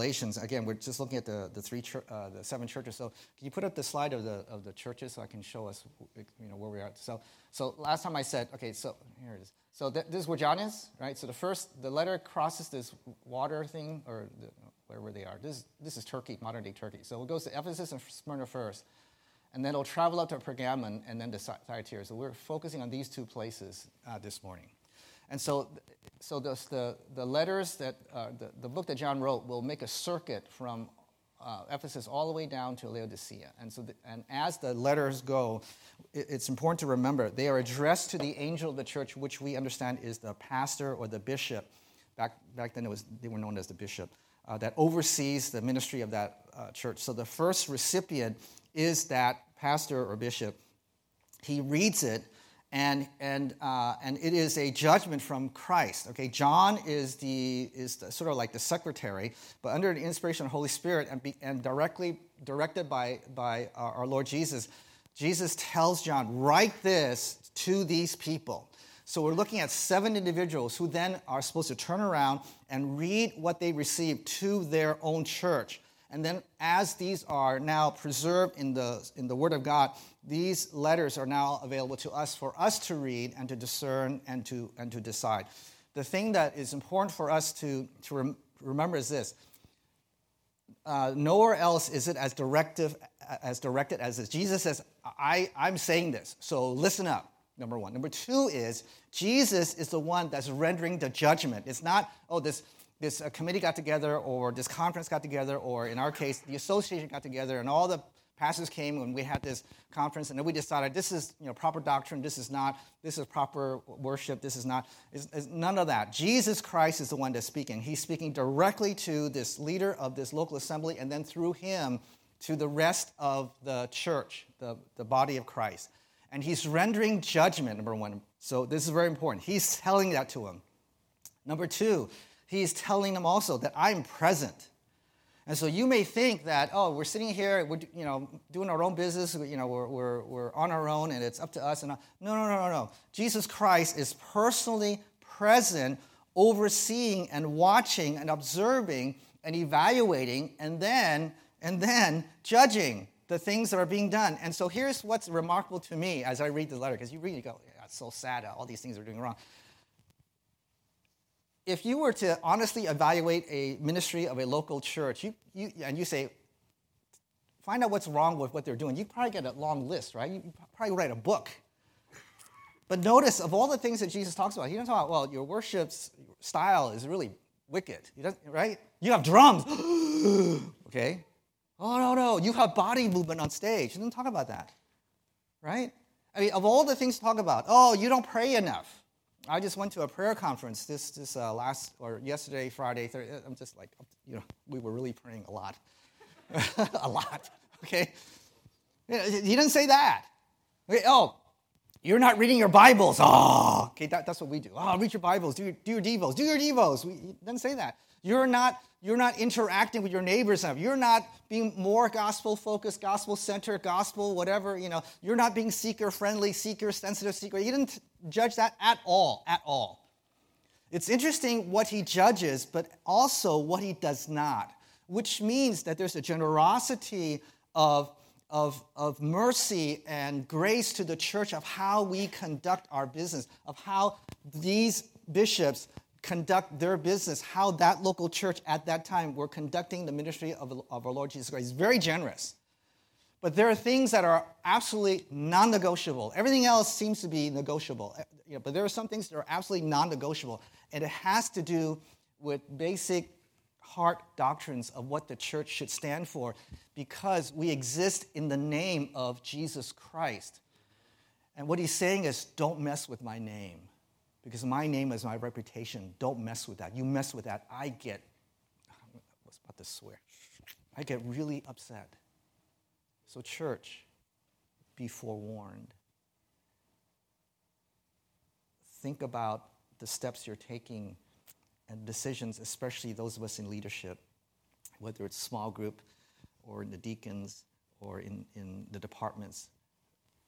Galatians. Again, we're just looking at the seven churches. So can you put up the slide of the churches so I can show us where we are? So last time I said, okay, so here it is. So this is where John is, right? So the letter crosses this water thing, or wherever they are. This is Turkey, modern day Turkey. So it goes to Ephesus and Smyrna first, and then it'll travel up to Pergamon and then to Thyatira. So we're focusing on these two places this morning. And so the letters that the book that John wrote will make a circuit from Ephesus all the way down to Laodicea. And as the letters go, it's important to remember they are addressed to the angel of the church, which we understand is the pastor or the bishop. Back then they were known as the bishop that oversees the ministry of that church. So the first recipient is that pastor or bishop. He reads it. And it is a judgment from Christ. Okay, John is sort of like the secretary, but under the inspiration of the Holy Spirit and directly directed by our Lord Jesus. Jesus tells John, write this to these people. So we're looking at 7 individuals who then are supposed to turn around and read what they received to their own church. And then as these are now preserved in the Word of God, these letters are now available to us for us to read and to discern and to decide. The thing that is important for us to remember is this. Nowhere else is it as directed as this. Jesus says, I'm saying this, so listen up, number one. Number two is, Jesus is the one that's rendering the judgment. It's not, this committee got together, or this conference got together, or in our case, the association got together, and all the pastors came when we had this conference, and then we decided this is proper doctrine, this is not, this is proper worship, this is not. It's none of that. Jesus Christ is the one that's speaking. He's speaking directly to this leader of this local assembly, and then through him to the rest of the church, the body of Christ. And he's rendering judgment, number one. So this is very important. He's telling that to him. Number two, he's telling them also that I'm present. And so you may think that, we're sitting here, we're doing our own business, we're on our own, and it's up to us. And no. Jesus Christ is personally present, overseeing and watching and observing and evaluating and then judging the things that are being done. And so here's what's remarkable to me as I read the letter, because you read it, you go, yeah, it's so sad, all these things are doing wrong. If you were to honestly evaluate a ministry of a local church, you say, find out what's wrong with what they're doing, you probably get a long list, right? You probably write a book. But notice, of all the things that Jesus talks about, he doesn't talk about, your worship style is really wicked, right? You have drums, okay? Oh, no, you have body movement on stage. He doesn't talk about that, right? I mean, of all the things to talk about, you don't pray enough. I just went to a prayer conference yesterday, Friday, Thursday. I'm just like, we were really praying a lot. A lot, okay? He didn't say that. Okay, you're not reading your Bibles. Okay, that's what we do. Read your Bibles, do your devos. He doesn't say that. You're not interacting with your neighbors enough. You're not being more gospel-focused, gospel-centered, gospel, whatever, You're not being seeker-friendly, seeker-sensitive, seeker. He didn't judge that at all. It's interesting what he judges, but also what he does not, which means that there's a generosity of mercy and grace to the church of how we conduct our business, of how these bishops conduct their business, how that local church at that time were conducting the ministry of our Lord Jesus Christ. He's very generous. But there are things that are absolutely non-negotiable. Everything else seems to be negotiable. But there are some things that are absolutely non-negotiable. And it has to do with basic heart doctrines of what the church should stand for, because we exist in the name of Jesus Christ. And what he's saying is, don't mess with my name. Because my name is my reputation. Don't mess with that. You mess with that, I was about to swear. I get really upset. So church, be forewarned. Think about the steps you're taking and decisions, especially those of us in leadership, whether it's small group or in the deacons or in the departments.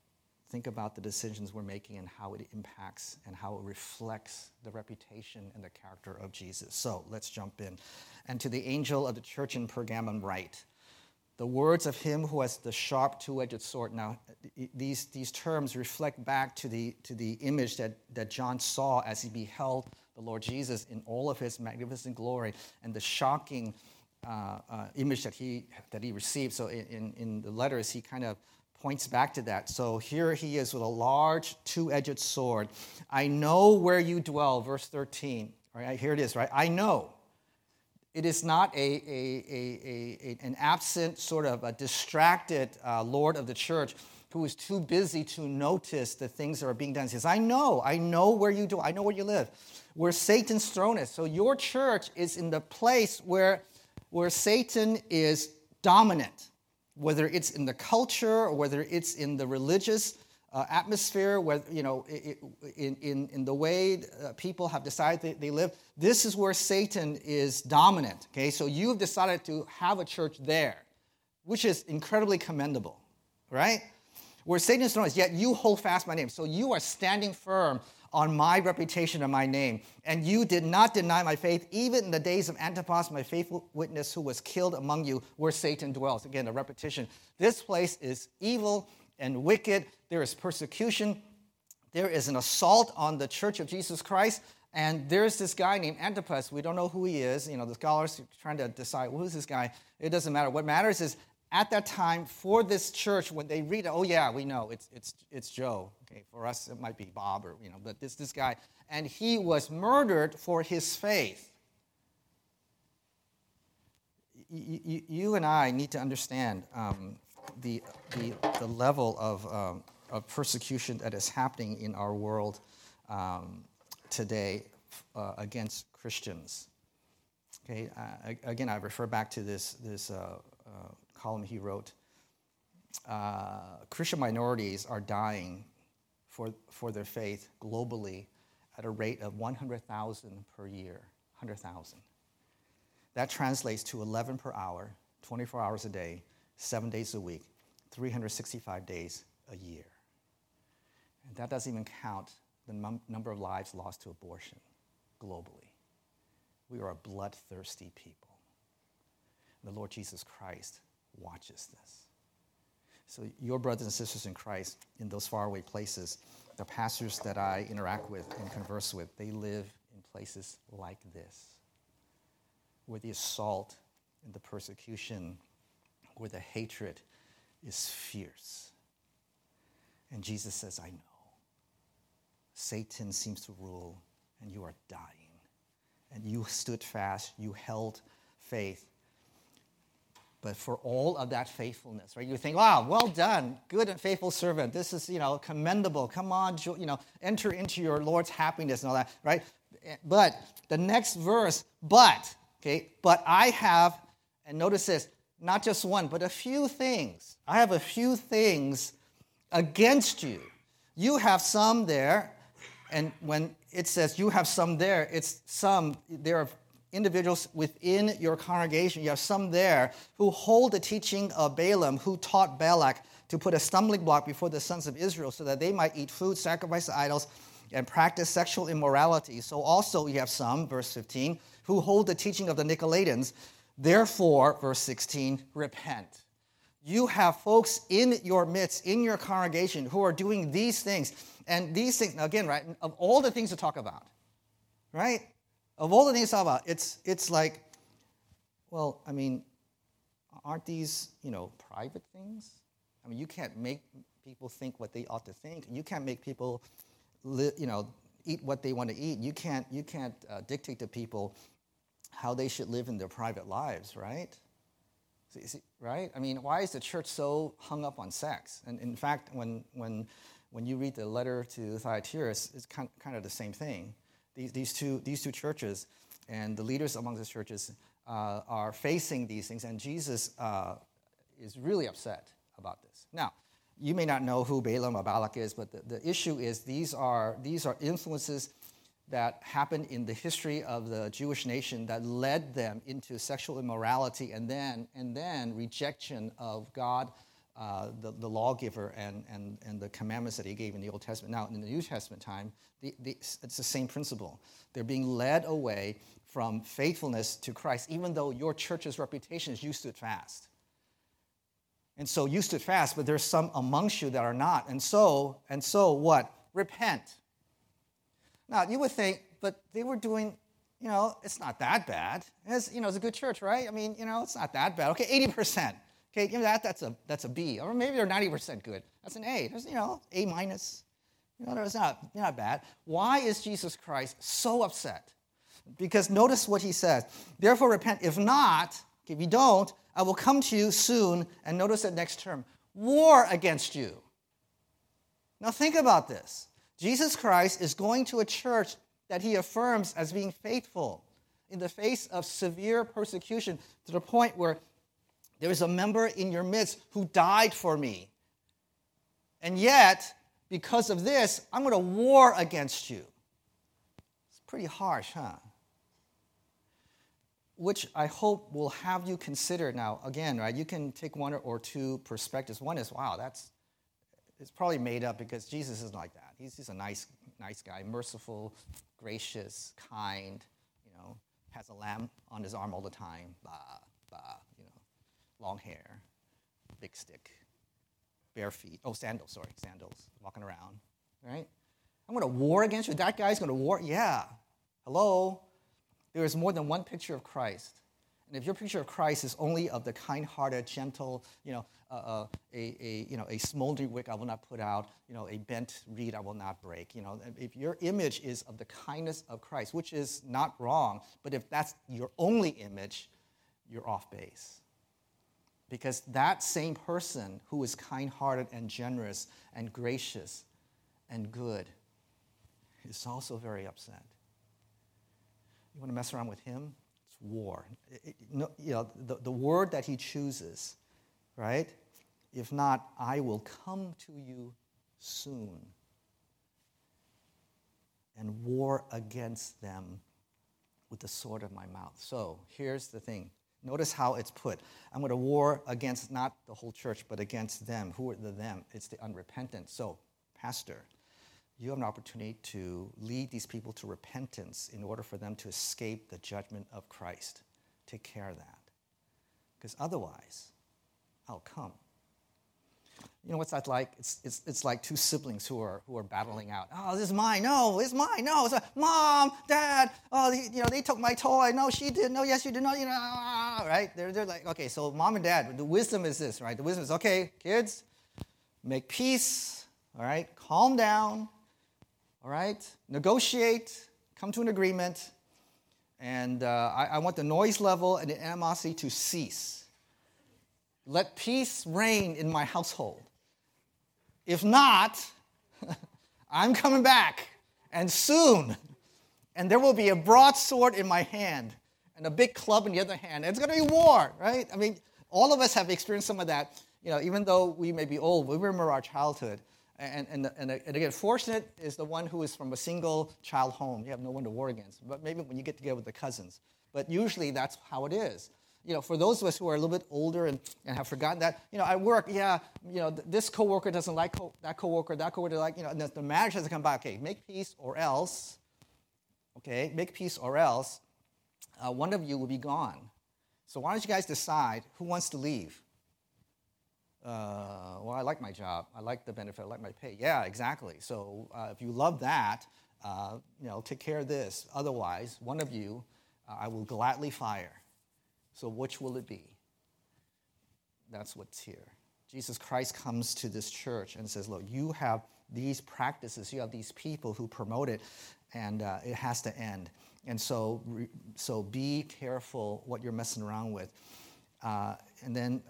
think about the decisions we're making and how it impacts and how it reflects the reputation and the character of Jesus. So let's jump in. And to the angel of the church in Pergamum write, the words of him who has the sharp two-edged sword. Now, these terms reflect back to the image that John saw as he beheld the Lord Jesus in all of his magnificent glory and the shocking image that he received. So in the letters, he kind of points back to that. So here he is with a large two-edged sword. I know where you dwell, verse 13. Right, here it is, right? I know. It is not an absent, sort of a distracted Lord of the church who is too busy to notice the things that are being done. He says, I know where you do, I know where you live, where Satan's throne is. So your church is in the place where Satan is dominant, whether it's in the culture or whether it's in the religious atmosphere, whether, in the way people have decided they live. This is where Satan is dominant. Okay, so you've decided to have a church there, which is incredibly commendable, right? Where Satan is throne is, yet you hold fast my name. So you are standing firm on my reputation and my name. And you did not deny my faith, even in the days of Antipas, my faithful witness, who was killed among you, where Satan dwells. Again, a repetition. This place is evil and wicked. There is persecution. There is an assault on the church of Jesus Christ. And there's this guy named Antipas. We don't know who he is. The scholars are trying to decide, who's this guy? It doesn't matter. What matters is, at that time, for this church, when they read it, oh yeah, we know, it's Joe. Okay, for us, it might be Bob, or but this guy. And he was murdered for his faith. You and I need to understand the level of persecution that is happening in our world today against Christians. Okay, again, I refer back to this column he wrote. Christian minorities are dying for their faith globally at a rate of 100,000 per year. 100,000. That translates to 11 per hour, 24 hours a day, 7 days a week, 365 days a year. And that doesn't even count the number of lives lost to abortion globally. We are a bloodthirsty people. The Lord Jesus Christ watches this. So your brothers and sisters in Christ in those faraway places, the pastors that I interact with and converse with, they live in places like this, where the assault and the persecution, where the hatred is fierce. And Jesus says, I know. Satan seems to rule, and you are dying. And you stood fast, you held faith. But for all of that faithfulness, right? You think, wow, well done, good and faithful servant. This is, commendable. Come on, enter into your Lord's happiness and all that, right? But the next verse, but I have, and notice this, not just one, but a few things. I have a few things against you. You have some there, and when it says you have some there, there are individuals within your congregation, you have some there who hold the teaching of Balaam, who taught Balak to put a stumbling block before the sons of Israel so that they might eat food sacrificed to idols and practice sexual immorality. So also you have some, verse 15, who hold the teaching of the Nicolaitans. Therefore, verse 16, repent. You have folks in your midst, in your congregation, who are doing these things. And these things, again, right, of all the things to talk about, right? Of all the things to talk about, it's like, well, I mean, aren't these, private things? I mean, you can't make people think what they ought to think. You can't make people, eat what they want to eat. You can't dictate to people how they should live in their private lives, right? See, right? I mean, why is the church so hung up on sex? And in fact, when you read the letter to Thyatira, it's kind of the same thing. These two churches and the leaders among the churches are facing these things, and Jesus is really upset about this. Now, you may not know who Balaam or Balak is, but the issue is these are influences that happened in the history of the Jewish nation that led them into sexual immorality and then rejection of God the lawgiver and the commandments that he gave in the Old Testament. Now, in the New Testament time, it's the same principle. They're being led away from faithfulness to Christ, even though your church's reputation is you stood fast. And so you stood fast, but there's some amongst you that are not. And so what? Repent. Now, you would think, but they were doing, it's not that bad. It's a good church, right? I mean, it's not that bad. Okay, 80%. Okay, give me that. That's a B. Or maybe they're 90% good. That's an A. There's, A minus. It's not bad. Why is Jesus Christ so upset? Because notice what he says. Therefore, repent. If not, if you don't, I will come to you soon, and notice that next term, war against you. Now think about this. Jesus Christ is going to a church that he affirms as being faithful in the face of severe persecution to the point where there is a member in your midst who died for me. And yet, because of this, I'm going to war against you. It's pretty harsh, huh? Which I hope will have you consider now. Again, right? You can take one or two perspectives. One is, wow, it's probably made up because Jesus isn't like that. He's just a nice guy, merciful, gracious, kind. Has a lamb on his arm all the time. Long hair, big stick, bare feet. Oh, sandals, walking around, right? I'm going to war against you. That guy's going to war. Yeah. Hello. There is more than one picture of Christ. And if your picture of Christ is only of the kind-hearted, gentle, a smoldering wick I will not put out, a bent reed I will not break. If your image is of the kindness of Christ, which is not wrong, but if that's your only image, you're off base. Because that same person who is kind-hearted and generous and gracious and good is also very upset. You want to mess around with him? It's war. The word that he chooses, right? If not, I will come to you soon and war against them with the sword of my mouth. So here's the thing. Notice how it's put. I'm going to war against not the whole church, but against them. Who are the them? It's the unrepentant. So, pastor, you have an opportunity to lead these people to repentance in order for them to escape the judgment of Christ. Take care of that. Because otherwise, I'll come. You know what's that like? It's like two siblings who are battling out. Oh, this is mine. No, it's mine. No, it's Mom, Dad. Oh, they took my toy. No, she did. No, yes, you did. No, right? They're like, okay. So Mom and Dad, the wisdom is this, right? The wisdom is, okay, kids, make peace. All right, calm down. All right, negotiate. Come to an agreement. And I want the noise level and the animosity to cease. Let peace reign in my household. If not, I'm coming back, and soon. And there will be a broadsword in my hand and a big club in the other hand. It's going to be war, right? I mean, all of us have experienced some of that. Even though we may be old, we remember our childhood. And again, fortunate is the one who is from a single child home. You have no one to war against. But maybe when you get together with the cousins. But usually that's how it is. For those of us who are a little bit older and have forgotten that, at work, this coworker doesn't like that coworker like, and the manager has to come back. Okay, make peace or else. One of you will be gone. So why don't you guys decide who wants to leave? Well, I like my job. I like the benefit. I like my pay. Yeah, exactly. So if you love that, take care of this. Otherwise, one of you, I will gladly fire. So which will it be? That's what's here. Jesus Christ comes to this church and says, look, you have these practices, you have these people who promote it, and it has to end. And so be careful what you're messing around with. And then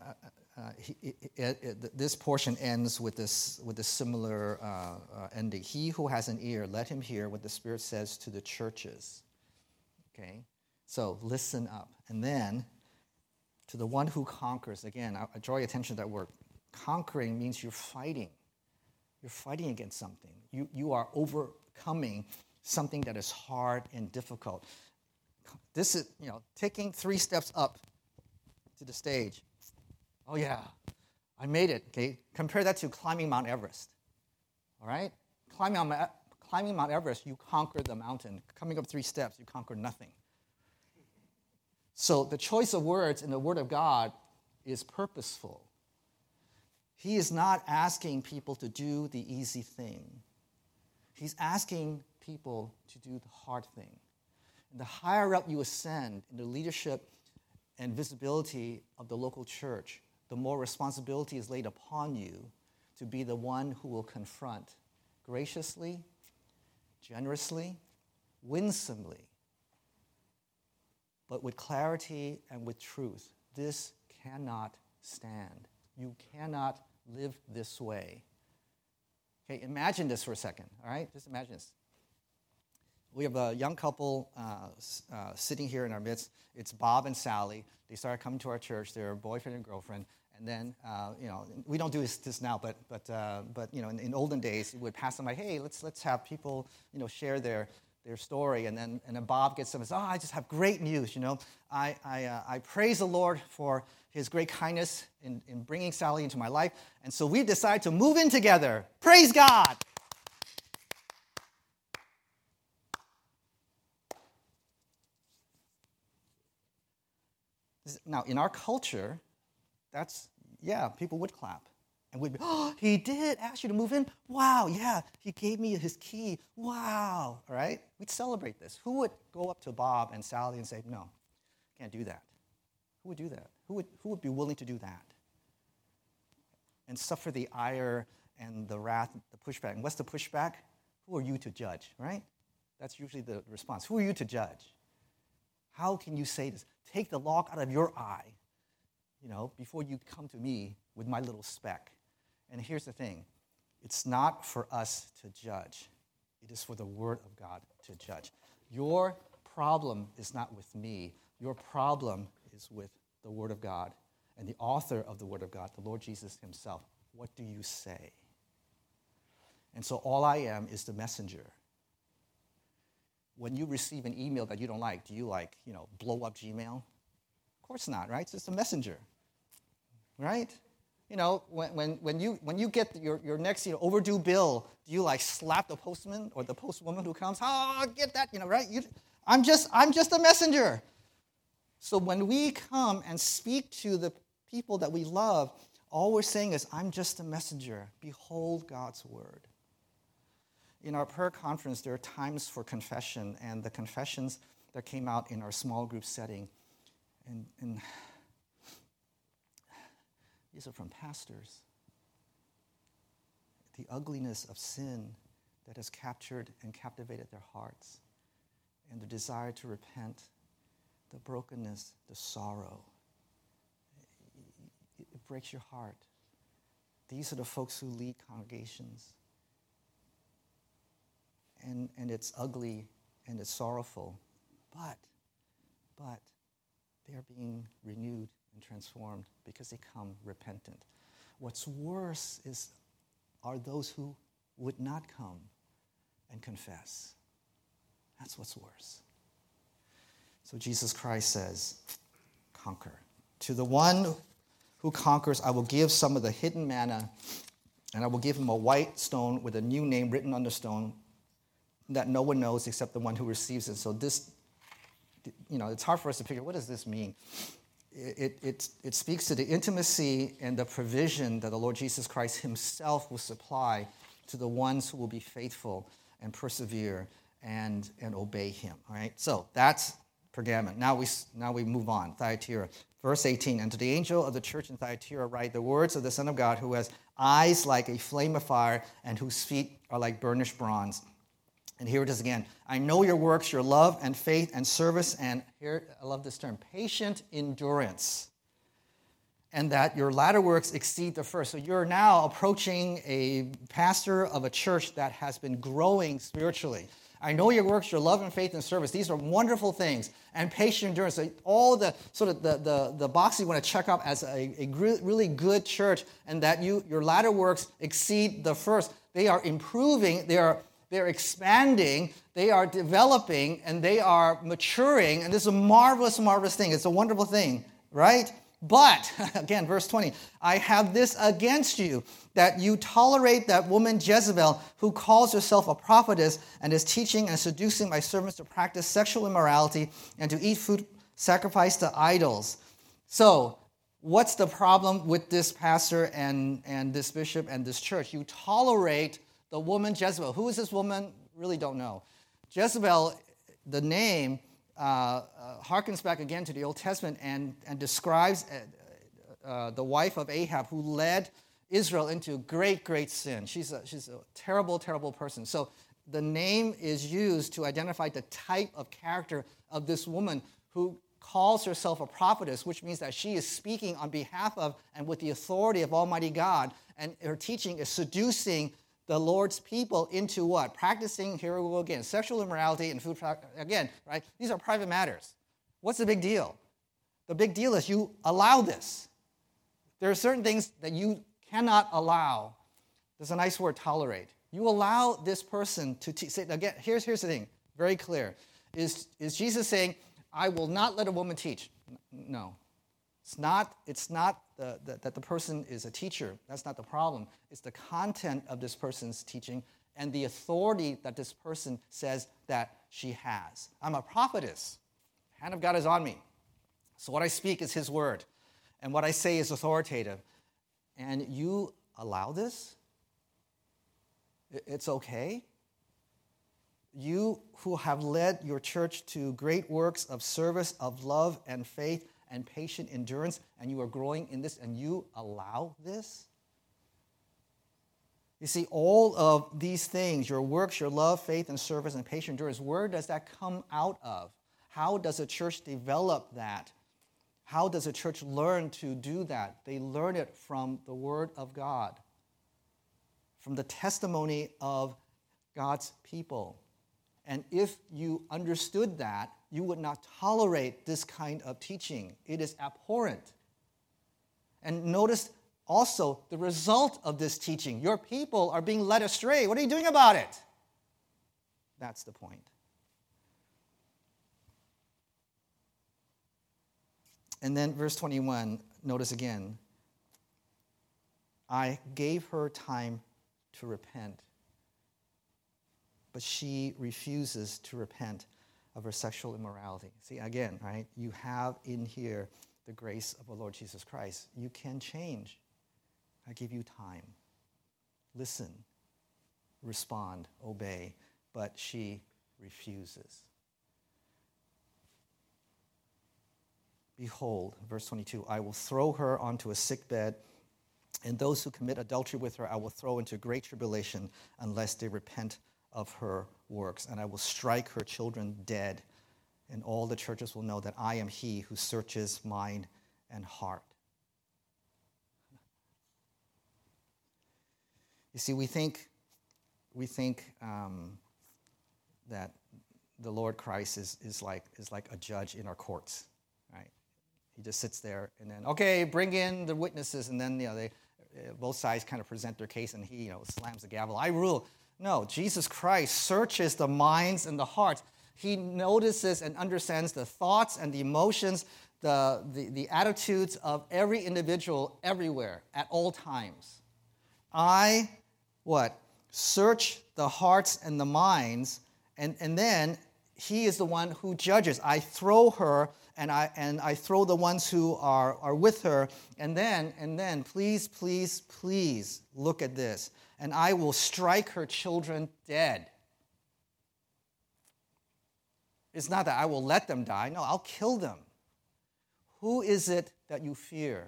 this portion ends with this similar ending. He who has an ear, let him hear what the Spirit says to the churches. Okay? So listen up. And then, to the one who conquers, again, I draw your attention to that word. Conquering means you're fighting. You're fighting against something. You are overcoming something that is hard and difficult. This is, taking 3 steps up to the stage. Oh, yeah, I made it, okay? Compare that to climbing Mount Everest, all right? Climbing Mount Everest, you conquer the mountain. Coming up 3 steps, you conquer nothing. So the choice of words in the Word of God is purposeful. He is not asking people to do the easy thing. He's asking people to do the hard thing. And the higher up you ascend in the leadership and visibility of the local church, the more responsibility is laid upon you to be the one who will confront graciously, generously, winsomely, but with clarity and with truth. This cannot stand. You cannot live this way. Okay, imagine this for a second, all right? Just imagine this. We have a young couple sitting here in our midst. It's Bob and Sally. They started coming to our church. They're a boyfriend and girlfriend. And then, we don't do this now, but in olden days, we would pass them like, hey, let's have people, share their story. And then Bob gets them and says, I just have great news, I praise the Lord for his great kindness in bringing Sally into my life. And so we decided to move in together. Praise God. Now, in our culture, people would clap. And we'd be, he did ask you to move in? Wow, yeah, he gave me his key. Wow, all right? We'd celebrate this. Who would go up to Bob and Sally and say, no, can't do that? Who would do that? Who would be willing to do that? And suffer the ire and the wrath, the pushback. And what's the pushback? Who are you to judge, right? That's usually the response. Who are you to judge? How can you say this? Take the log out of your eye, before you come to me with my little speck. And here's the thing. It's not for us to judge. It is for the Word of God to judge. Your problem is not with me. Your problem is with the Word of God and the author of the Word of God, the Lord Jesus himself. What do you say? And so all I am is the messenger. When you receive an email that you don't like, do you blow up Gmail? Of course not, right? It's just a messenger, right? When you get your next overdue bill, do you slap the postman or the postwoman who comes? Get that, right? I'm just a messenger. So when we come and speak to the people that we love, all we're saying is, I'm just a messenger. Behold God's word. In our prayer conference, there are times for confession, and the confessions that came out in our small group setting, and these are from pastors. The ugliness of sin that has captured and captivated their hearts, and the desire to repent, the brokenness, the sorrow. It breaks your heart. These are the folks who lead congregations. And it's ugly and it's sorrowful, but they are being renewed and transformed because they come repentant. What's worse are those who would not come and confess. That's what's worse. So Jesus Christ says, conquer. To the one who conquers, I will give some of the hidden manna, and I will give him a white stone with a new name written on the stone that no one knows except the one who receives it. So this, it's hard for us to figure, what does this mean? It speaks to the intimacy and the provision that the Lord Jesus Christ himself will supply to the ones who will be faithful and persevere and obey him. All right, so that's Pergamon. Now we move on. Thyatira, verse 18. And to the angel of the church in Thyatira write the words of the Son of God, who has eyes like a flame of fire and whose feet are like burnished bronze. And here it is again. I know your works, your love and faith and service, and here, I love this term, patient endurance, and that your latter works exceed the first. So you're now approaching a pastor of a church that has been growing spiritually. I know your works, your love and faith and service. These are wonderful things. And patient endurance, so all the sort of the boxes you want to check up as a really good church, and that your latter works exceed the first. They are improving, they're expanding, they are developing, and they are maturing. And this is a marvelous, marvelous thing. It's a wonderful thing, right? But, again, verse 20, I have this against you, that you tolerate that woman Jezebel, who calls herself a prophetess and is teaching and seducing my servants to practice sexual immorality and to eat food sacrificed to idols. So, what's the problem with this pastor and this bishop and this church? You tolerate the woman Jezebel. Who is this woman? Really don't know. Jezebel, the name, harkens back again to the Old Testament and describes the wife of Ahab who led Israel into great, great sin. She's a terrible, terrible person. So the name is used to identify the type of character of this woman who calls herself a prophetess, which means that she is speaking on behalf of and with the authority of Almighty God, and her teaching is seducing the Lord's people into what? Practicing, here we go again, sexual immorality and food, again, right? These are private matters. What's the big deal? The big deal is you allow this. There are certain things that you cannot allow. There's a nice word, tolerate. You allow this person to say, again, here's the thing, very clear. Is Jesus saying, I will not let a woman teach? No. It's not that the person is a teacher. That's not the problem. It's the content of this person's teaching and the authority that this person says that she has. I'm a prophetess. The hand of God is on me. So what I speak is his word. And what I say is authoritative. And you allow this? It's okay? You who have led your church to great works of service, of love and faith, and patient endurance, and you are growing in this, and you allow this? You see, all of these things, your works, your love, faith, and service, and patient endurance, where does that come out of? How does a church develop that? How does a church learn to do that? They learn it from the Word of God, from the testimony of God's people. And if you understood that, you would not tolerate this kind of teaching. It is abhorrent. And notice also the result of this teaching. Your people are being led astray. What are you doing about it? That's the point. And then verse 21, notice again. I gave her time to repent, but she refuses to repent of her sexual immorality. See, again, right? You have in here the grace of the Lord Jesus Christ. You can change. I give you time. Listen, respond, obey, but she refuses. Behold, verse 22, I will throw her onto a sickbed, and those who commit adultery with her I will throw into great tribulation unless they repent of her works, and I will strike her children dead, and all the churches will know that I am he who searches mind and heart. You see, we think that the Lord Christ is like a judge in our courts, right? He just sits there and then, okay, bring in the witnesses, and then they both sides kind of present their case, and he slams the gavel. I rule. No, Jesus Christ searches the minds and the hearts. He notices and understands the thoughts and the emotions, the attitudes of every individual everywhere at all times. I, search the hearts and the minds, and then he is the one who judges. I throw her, and I throw the ones who are with her, and then please, please, please look at this. And I will strike her children dead. It's not that I will let them die. No, I'll kill them. Who is it that you fear?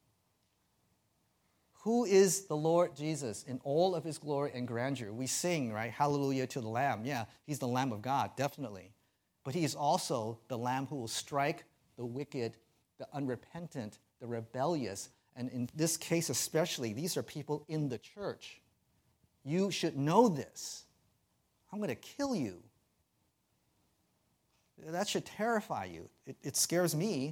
Who is the Lord Jesus in all of his glory and grandeur? We sing, right? Hallelujah to the Lamb. Yeah, he's the Lamb of God, definitely. But he is also the Lamb who will strike the wicked, the unrepentant, the rebellious. And in this case especially, these are people in the church. You should know this. I'm going to kill you. That should terrify you. It scares me.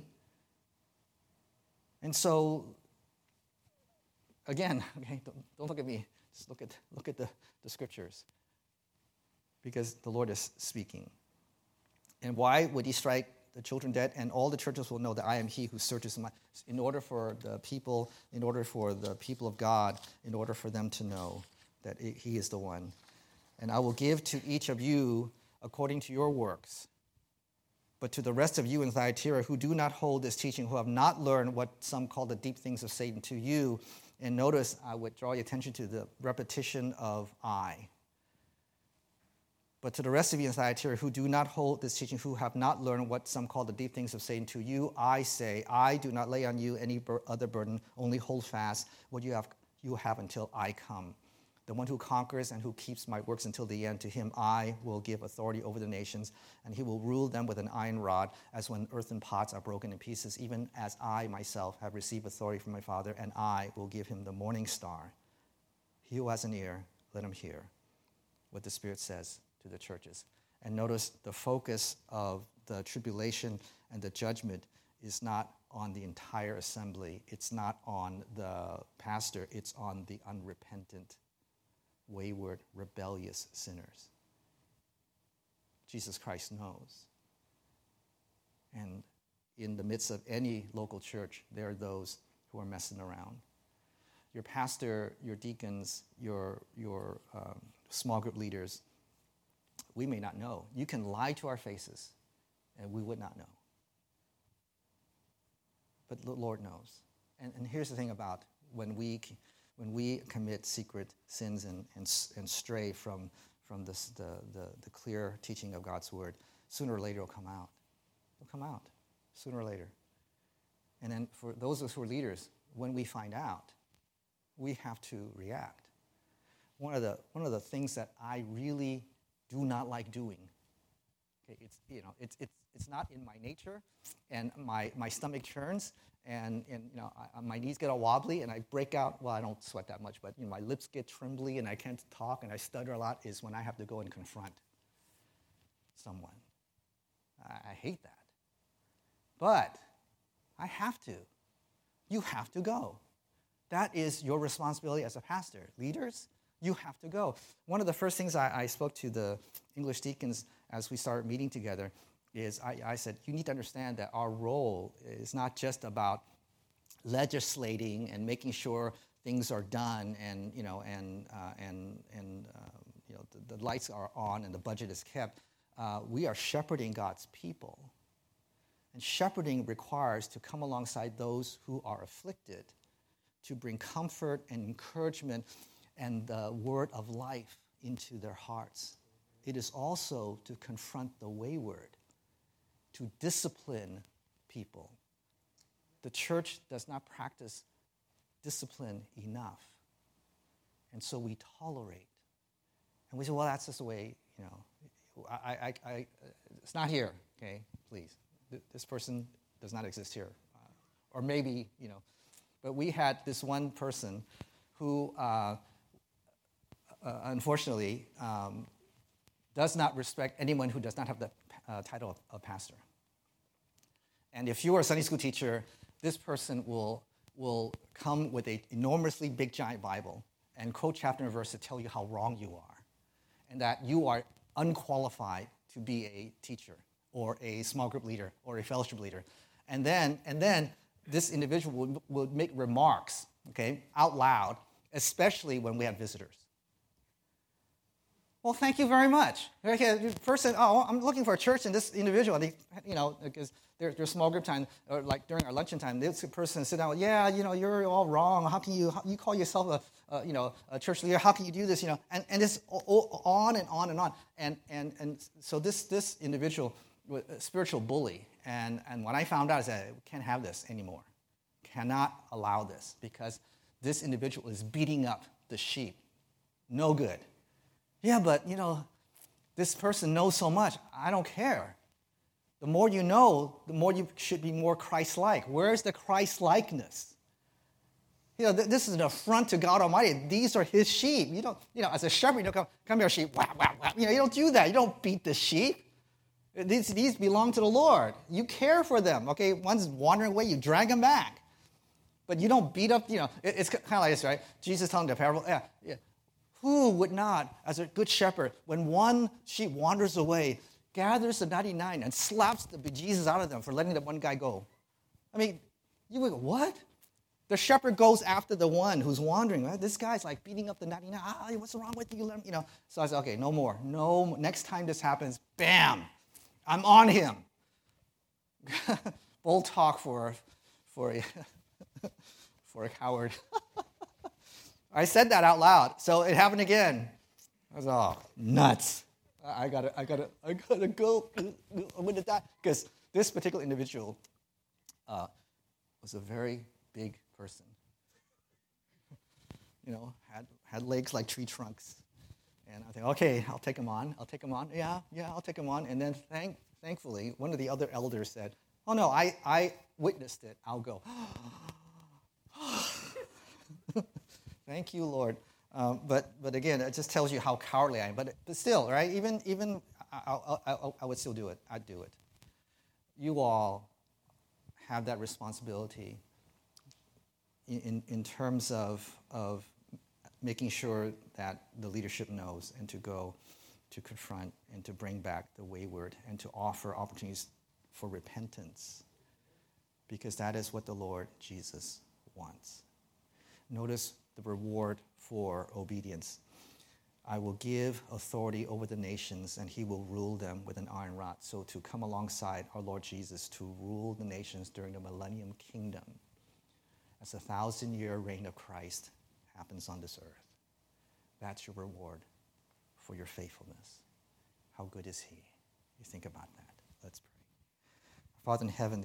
And so, again, okay, don't look at me. Just look at the scriptures. Because the Lord is speaking. And why would he strike the children dead, and all the churches will know that I am he who searches my. In order for the people of God, in order for them to know that he is the one. And I will give to each of you according to your works. But to the rest of you in Thyatira who do not hold this teaching, who have not learned what some call the deep things of Satan, to you, and notice I would draw your attention to the repetition of I. But to the rest of you in Thyatira who do not hold this teaching, who have not learned what some call the deep things of Satan, to you I say, I do not lay on you any other burden, only hold fast what you have until I come. The one who conquers and who keeps my works until the end, to him I will give authority over the nations, and he will rule them with an iron rod, as when earthen pots are broken in pieces, even as I myself have received authority from my Father, and I will give him the morning star. He who has an ear, let him hear what the Spirit says to the churches. And notice the focus of the tribulation and the judgment is not on the entire assembly. It's not on the pastor. It's on the unrepentant, wayward, rebellious sinners. Jesus Christ knows. And in the midst of any local church, there are those who are messing around. Your pastor, your deacons, your small group leaders, we may not know. You can lie to our faces, and we would not know. But the Lord knows. And here's the thing about when we commit secret sins and stray from the clear teaching of God's word, sooner or later it'll come out. It'll come out, sooner or later. And then for those of us who are leaders, when we find out, we have to react. One of the things that I really do not like doing, okay, it's not in my nature, and my stomach churns, and my knees get all wobbly, and I break out. Well, I don't sweat that much, but my lips get trembly, and I can't talk, and I stutter a lot. Is when I have to go and confront someone. I hate that, but I have to. You have to go. That is your responsibility as a pastor. Leaders, you have to go. One of the first things I spoke to the English deacons as we started meeting together is I said, you need to understand that our role is not just about legislating and making sure things are done and the lights are on and the budget is kept. We are shepherding God's people. And shepherding requires to come alongside those who are afflicted, to bring comfort and encouragement and the word of life into their hearts. It is also to confront the wayward, to discipline people. The church does not practice discipline enough. And so we tolerate. And we say, well, that's just the way, it's not here, okay, please. This person does not exist here. Or maybe, but we had this one person who, unfortunately, does not respect anyone who does not have the title of pastor. And if you are a Sunday school teacher, this person will come with an enormously big, giant Bible and quote chapter and verse to tell you how wrong you are and that you are unqualified to be a teacher or a small group leader or a fellowship leader. And then this individual will make remarks, okay, out loud, especially when we have visitors. Well, thank you very much. Okay, person, I'm looking for a church, and this individual, because their small group time, or like during our luncheon time, this person sit down, you're all wrong. How can you call yourself a church leader? How can you do this? And it's on and on and on. And so this individual was a spiritual bully. And when I found out, I said, we can't have this anymore. Cannot allow this because this individual is beating up the sheep. No good. Yeah, but, this person knows so much. I don't care. The more you know, the more you should be more Christ-like. Where's the Christ-likeness? This is an affront to God Almighty. These are his sheep. You don't, as a shepherd, you don't come here, sheep. Wah, wah, wah. You don't do that. You don't beat the sheep. These belong to the Lord. You care for them. Okay, one's wandering away, you drag them back. But you don't beat up, it's kind of like this, right? Jesus telling the parable, yeah. Who would not, as a good shepherd, when one sheep wanders away, gathers the 99 and slaps the bejesus out of them for letting that one guy go. I mean, you would go, what? The shepherd goes after the one who's wandering, right? This guy's like beating up the 99. What's wrong with you? So I said, okay, no more. No, next time this happens, bam, I'm on him. Bold talk for a coward. I said that out loud, so it happened again. I was, oh, nuts. I gotta go. I'm gonna die. Because this particular individual was a very big person. Had legs like tree trunks. And I think, okay, I'll take him on. Yeah, I'll take him on. And then thankfully, one of the other elders said, oh no, I witnessed it. I'll go. Thank you, Lord. But again, it just tells you how cowardly I am. But still, right? Even I would still do it. I'd do it. You all have that responsibility in terms of making sure that the leadership knows and to go to confront and to bring back the wayward and to offer opportunities for repentance, because that is what the Lord Jesus wants. Notice the reward for obedience. I will give authority over the nations, and he will rule them with an iron rod. So to come alongside our Lord Jesus to rule the nations during the millennium kingdom as the 1,000-year reign of Christ happens on this earth. That's your reward for your faithfulness. How good is he? You think about that. Let's pray. Father in heaven,